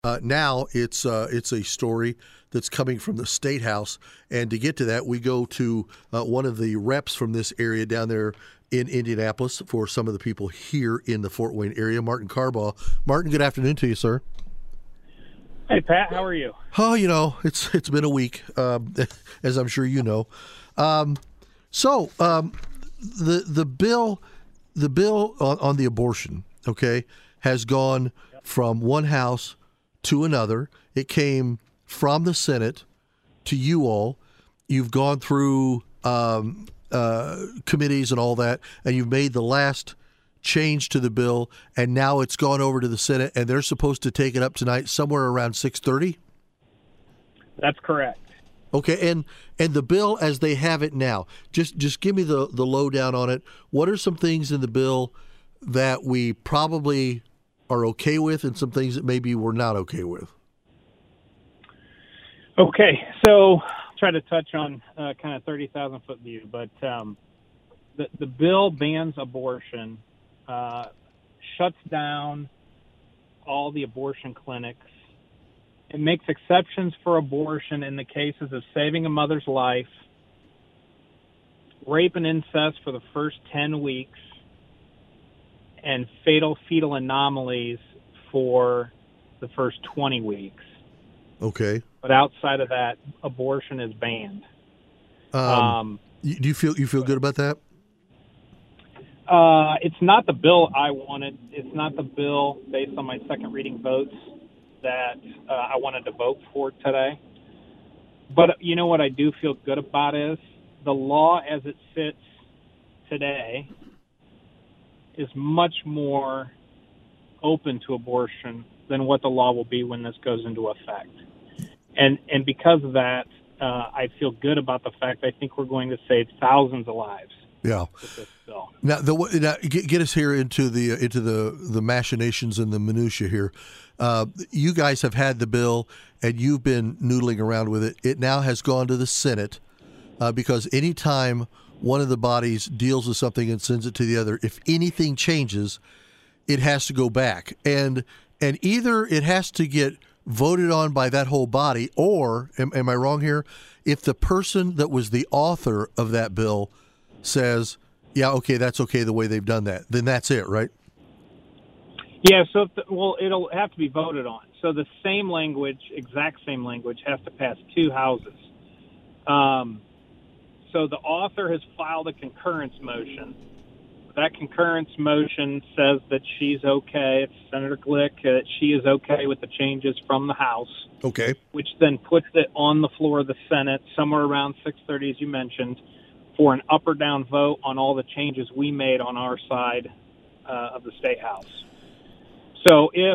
Now it's a story that's coming from the State House, and to get to that, we go to one of the reps from this area down there in Indianapolis for some of the people here in the Fort Wayne area, Martin Carbaugh. Martin, good afternoon to you, sir. Hey, Pat, how are you? Oh, it's been a week, as I'm sure you know. The bill on the abortion, okay, has gone from one house to another. It came from the Senate to you all. You've gone through committees and all that, and you've made the last change to the bill, and now it's gone over to the Senate, and they're supposed to take it up tonight somewhere around 6:30? That's correct. Okay, and the bill as they have it now, just give me the lowdown on it. What are some things in the bill that we probably are okay with and some things that maybe we're not okay with? Okay, so I'll try to touch on kind of 30,000-foot view, but the bill bans abortion, shuts down all the abortion clinics. It makes exceptions for abortion in the cases of saving a mother's life, rape and incest for the first 10 weeks, and fatal fetal anomalies for the first 20 weeks. Okay. But outside of that, abortion is banned. Do you feel good about that? It's not the bill I wanted. It's not the bill based on my second reading votes that I wanted to vote for today. But you know what I do feel good about is the law as it sits today is much more open to abortion than what the law will be when this goes into effect. And because of that, I feel good about the fact I think we're going to save thousands of lives. Yeah. With this bill. Now, get us here into the machinations and the minutia here. You guys have had the bill, and you've been noodling around with it. It now has gone to the Senate because any time one of the bodies deals with something and sends it to the other, if anything changes, it has to go back, and either it has to get voted on by that whole body, or am I wrong here? If the person that was the author of that bill says, yeah, okay, that's okay the way they've done that, then that's it, right? Yeah, so it'll have to be voted on. So the same language, exact same language, has to pass two houses. So the author has filed a concurrence motion. That concurrence motion says that she's okay. It's Senator Glick, that she is okay with the changes from the House. Okay. Which then puts it on the floor of the Senate somewhere around 6:30, as you mentioned, for an up or down vote on all the changes we made on our side of the State House. So if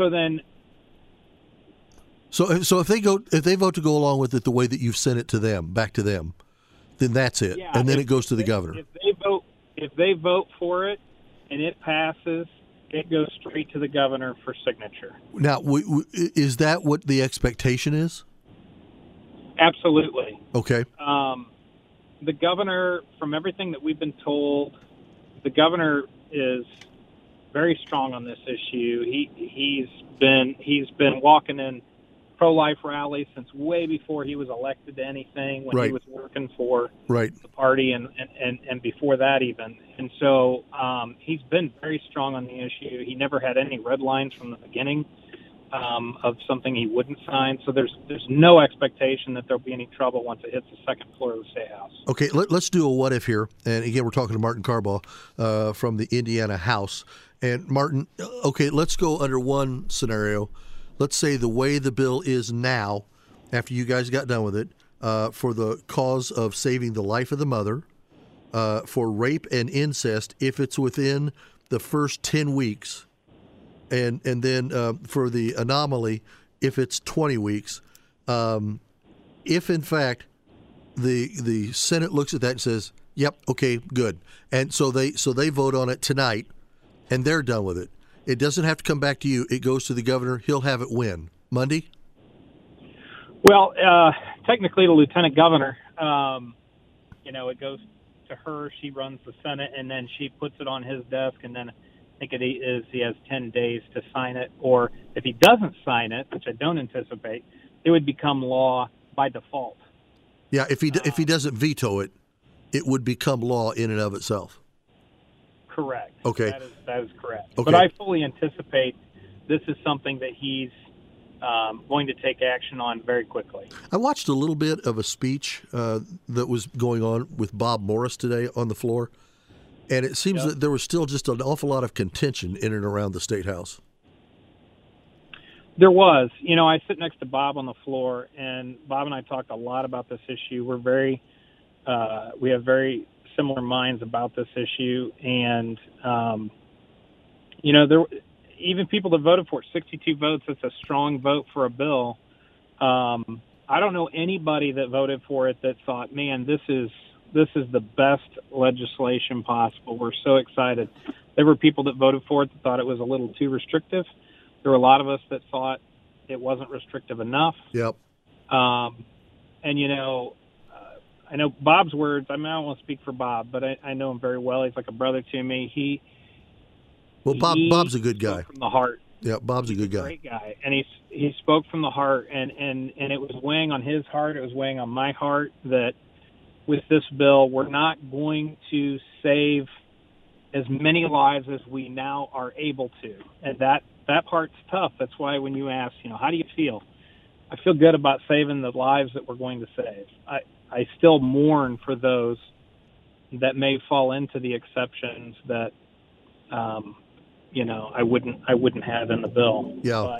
they vote to go along with it the way that you've sent it to them, back to them, then that's it, yeah, and then it goes to the governor. If they vote for it and it passes, it goes straight to the governor for signature. Now, is that what the expectation is? Absolutely. Okay. The governor, from everything that we've been told, the governor is very strong on this issue. He's been walking in pro-life rallies since way before he was elected to anything, when right. he was working for right. the party and before that even. And so he's been very strong on the issue. He never had any red lines from the beginning of something he wouldn't sign. So there's no expectation that there'll be any trouble once it hits the second floor of the State House. Okay, let's do a what if here. And again, we're talking to Martin Carbaugh from the Indiana House. And Martin, okay, let's go under one scenario. Let's say the way the bill is now, after you guys got done with it, for the cause of saving the life of the mother, for rape and incest, if it's within the first 10 weeks, and then for the anomaly, if it's 20 weeks, if in fact the Senate looks at that and says, "Yep, okay, good," and so they vote on it tonight, and they're done with it. It doesn't have to come back to you. It goes to the governor. He'll have it when? Monday? Well, technically the lieutenant governor, it goes to her. She runs the Senate, and then she puts it on his desk, and then I think it is he has 10 days to sign it, or if he doesn't sign it, which I don't anticipate, it would become law by default. Yeah, if he doesn't veto it, it would become law in and of itself. Correct. Okay. That is correct. Okay. But I fully anticipate this is something that he's going to take action on very quickly. I watched a little bit of a speech that was going on with Bob Morris today on the floor, and it seems that there was still just an awful lot of contention in and around the State House. There was. I sit next to Bob on the floor, and Bob and I talked a lot about this issue. We have very similar minds about this issue, and there even people that voted for it, 62 votes. It's a strong vote for a bill. I don't know anybody that voted for it that thought, "Man, this is the best legislation possible. We're so excited." There were people that voted for it that thought it was a little too restrictive. There were a lot of us that thought it wasn't restrictive enough. Yep. I know Bob's words. I don't want to speak for Bob, but I know him very well. He's like a brother to me. Bob's a good guy. From the heart. Yeah, Bob's a good guy. Great guy, and he spoke from the heart, and it was weighing on his heart. It was weighing on my heart that with this bill, we're not going to save as many lives as we now are able to, and that part's tough. That's why when you ask, how do you feel? I feel good about saving the lives that we're going to save. I still mourn for those that may fall into the exceptions that, I wouldn't have in the bill. Yeah.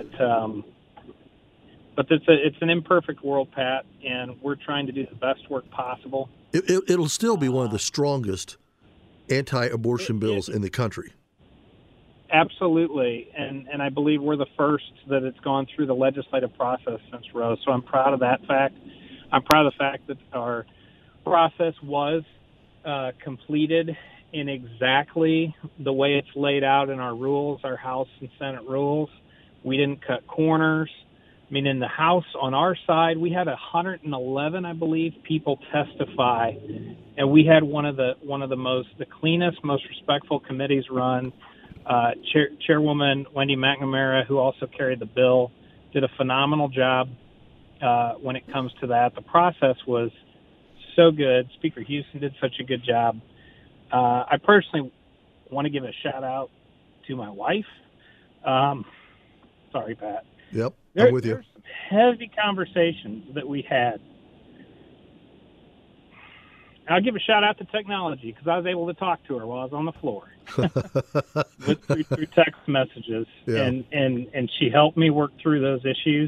But it's an imperfect world, Pat, and we're trying to do the best work possible. It'll still be one of the strongest anti-abortion bills in the country. Absolutely, and I believe we're the first that it's gone through the legislative process since Roe. So I'm proud of that fact. I'm proud of the fact that our process was completed in exactly the way it's laid out in our rules, our House and Senate rules. We didn't cut corners. I mean, in the House on our side, we had 111, I believe, people testify, and we had one of the cleanest, most respectful committees run. Chairwoman Wendy McNamara, who also carried the bill, did a phenomenal job when it comes to that. The process was so good. Speaker Houston did such a good job. I personally want to give a shout out to my wife. Sorry, Pat. Yep, I'm with you. There's some heavy conversations that we had. I'll give a shout out to technology because I was able to talk to her while I was on the floor through text messages, and she helped me work through those issues.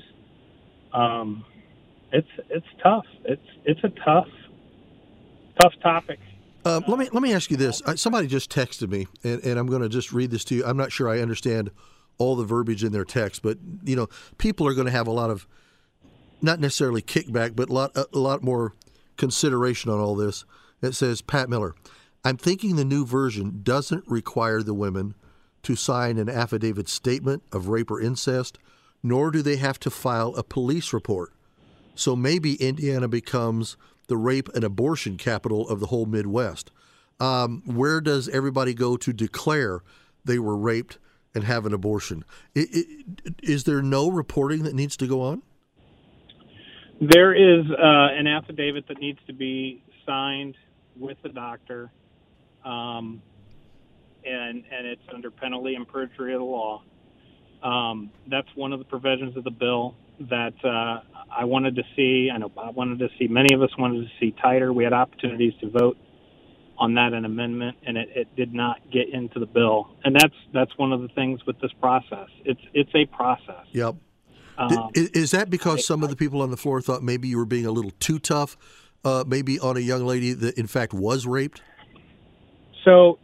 It's tough. It's a tough topic. Let me ask you this. Somebody just texted me, and I'm going to just read this to you. I'm not sure I understand all the verbiage in their text, but people are going to have a lot of, not necessarily kickback, but a lot more consideration on all this. It says, Pat Miller, I'm thinking the new version doesn't require the women to sign an affidavit statement of rape or incest, nor do they have to file a police report. So maybe Indiana becomes the rape and abortion capital of the whole Midwest. Where does everybody go to declare they were raped and have an abortion? Is there no reporting that needs to go on? There is an affidavit that needs to be signed with the doctor, and it's under penalty and perjury of the law. That's one of the provisions of the bill that I wanted to see. I know Bob wanted to see. Many of us wanted to see tighter. We had opportunities to vote on that an amendment, and it did not get into the bill. And that's one of the things with this process. It's a process. Yep. Is that because some of the people on the floor thought maybe you were being a little too tough, maybe on a young lady that in fact was raped? So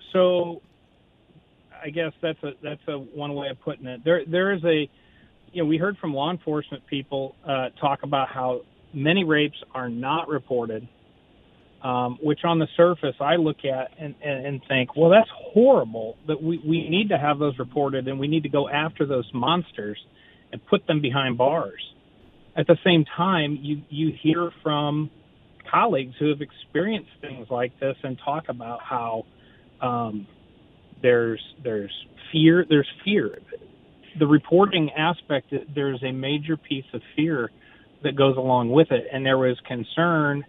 I guess that's a one way of putting it. There is we heard from law enforcement people talk about how many rapes are not reported, which on the surface I look at and think, well, that's horrible. That we need to have those reported, and we need to go after those monsters and put them behind bars. At the same time, you hear from colleagues who have experienced things like this and talk about how There's fear. There's fear. The reporting aspect, there's a major piece of fear that goes along with it, and there was concern.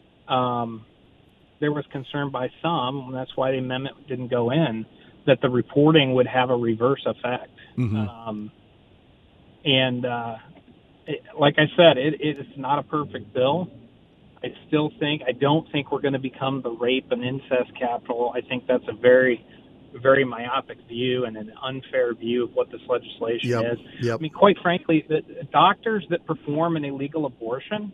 There was concern by some, and that's why the amendment didn't go in, that the reporting would have a reverse effect. Mm-hmm. Like I said, it's not a perfect bill. I don't think we're going to become the rape and incest capital. I think that's a very, very myopic view and an unfair view of what this legislation is. Yep. I mean, quite frankly, the doctors that perform an illegal abortion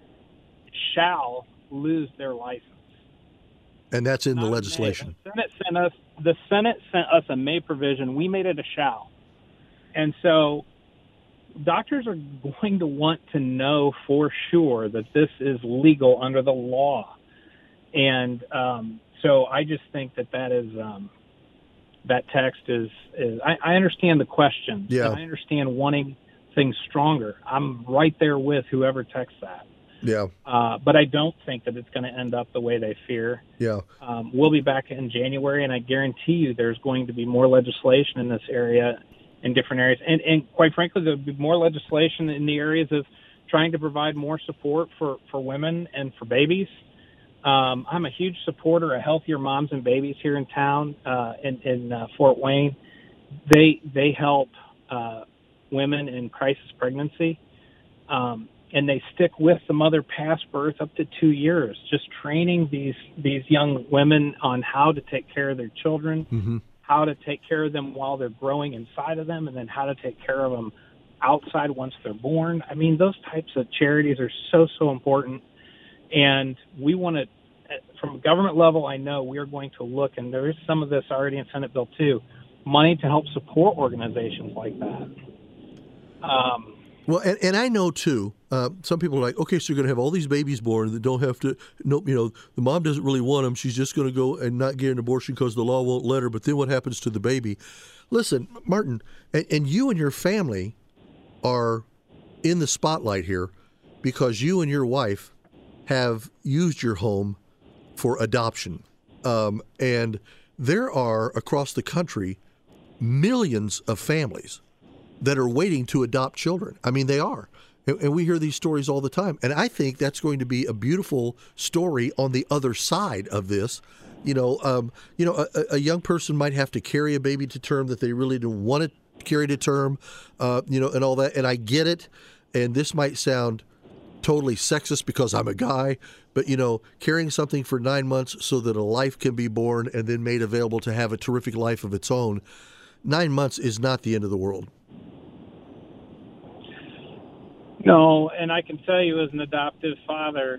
shall lose their license. And that's in the legislation. The Senate sent us a may provision. We made it a shall. And so doctors are going to want to know for sure that this is legal under the law. And so I just think that is that text is I understand the questions. Yeah. And I understand wanting things stronger. I'm right there with whoever texts that. Yeah. But I don't think that it's going to end up the way they fear. Yeah. We'll be back in January, and I guarantee you there's going to be more legislation in this area, in different areas. And quite frankly, there'll be more legislation in the areas of trying to provide more support for women and for babies. I'm a huge supporter of Healthier Moms and Babies here in town, in Fort Wayne. They help women in crisis pregnancy. And they stick with the mother past birth up to 2 years, just training these young women on how to take care of their children, mm-hmm. how to take care of them while they're growing inside of them, and then how to take care of them outside once they're born. I mean, those types of charities are so important. And we want to, from a government level, I know we are going to look, and there is some of this already in Senate Bill 2, money to help support organizations like that. Well, and I know, too, some people are like, okay, so you're going to have all these babies born that don't have to, the mom doesn't really want them. She's just going to go and not get an abortion because the law won't let her. But then what happens to the baby? Listen, Martin, and you and your family are in the spotlight here because you and your wife have used your home for adoption. And there are, across the country, millions of families that are waiting to adopt children. I mean, they are. And we hear these stories all the time. And I think that's going to be a beautiful story on the other side of this. A young person might have to carry a baby to term that they really don't want to carry to term, and all that. And I get it. And this might sound totally sexist because I'm a guy, but, carrying something for 9 months so that a life can be born and then made available to have a terrific life of its own, 9 months is not the end of the world. No, and I can tell you as an adoptive father,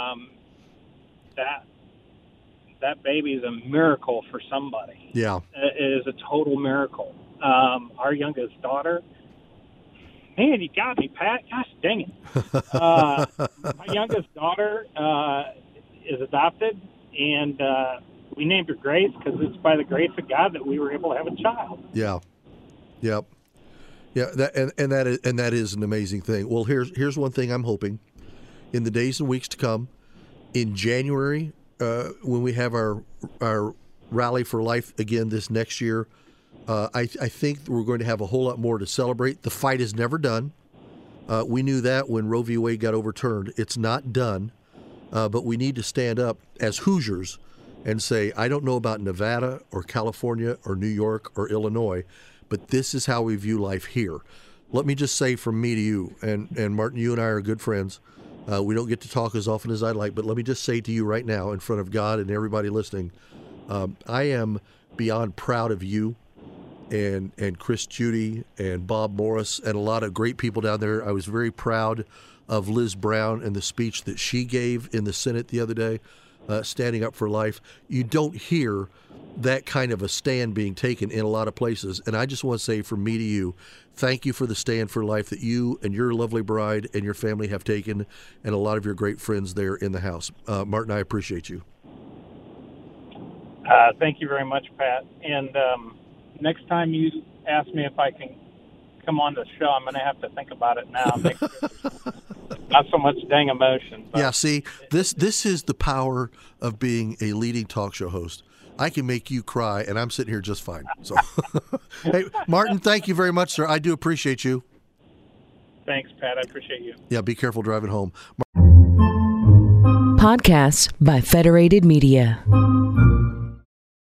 that baby is a miracle for somebody. Yeah. It is a total miracle. Our youngest daughter, man, you got me, Pat. Gosh dang it. My youngest daughter is adopted, and we named her Grace because it's by the grace of God that we were able to have a child. Yeah. Yep. Yeah, that is an amazing thing. Well, here's one thing I'm hoping in the days and weeks to come. In January, when we have our Rally for Life again this next year, I think we're going to have a whole lot more to celebrate. The fight is never done. We knew that when Roe v. Wade got overturned. It's not done, but we need to stand up as Hoosiers and say, I don't know about Nevada or California or New York or Illinois, but this is how we view life here. Let me just say from me to you, and Martin, you and I are good friends. We don't get to talk as often as I'd like, but let me just say to you right now in front of God and everybody listening, I am beyond proud of you and Chris Judy and Bob Morris and a lot of great people down there. I was very proud of Liz Brown and the speech that she gave in the Senate the other day, standing up for life. You don't hear that kind of a stand being taken in a lot of places. And I just want to say from me to you, thank you for the stand for life that you and your lovely bride and your family have taken, and a lot of your great friends there in the House. Martin, I appreciate you. Thank you very much, Pat. And next time you ask me if I can come on the show, I'm going to have to think about it now. Make sure not so much dang emotion. Yeah, see, this is the power of being a leading talk show host. I can make you cry, and I'm sitting here just fine. So, hey, Martin, thank you very much, sir. I do appreciate you. Thanks, Pat. I appreciate you. Yeah, be careful driving home. Podcasts by Federated Media.